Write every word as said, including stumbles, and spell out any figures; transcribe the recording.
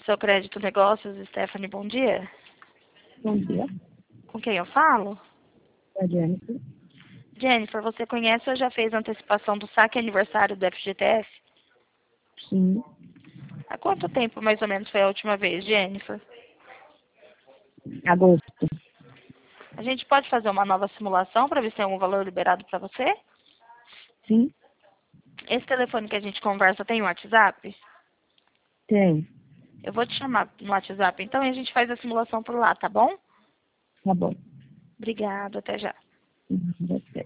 seu crédito negócios, Stephanie, bom dia. Bom dia, Com quem eu falo? é a Jennifer. Jennifer, você conhece ou já fez antecipação do saque aniversário do F G T F? Sim, Há quanto tempo mais ou menos foi a última vez, Jennifer? agosto. A gente pode fazer uma nova simulação para ver se tem algum valor liberado para você? Sim, Esse telefone que a gente conversa tem um WhatsApp? tem. Eu vou te chamar no WhatsApp então e a gente faz a simulação por lá, tá bom? Tá bom. Obrigada, até já. Uhum,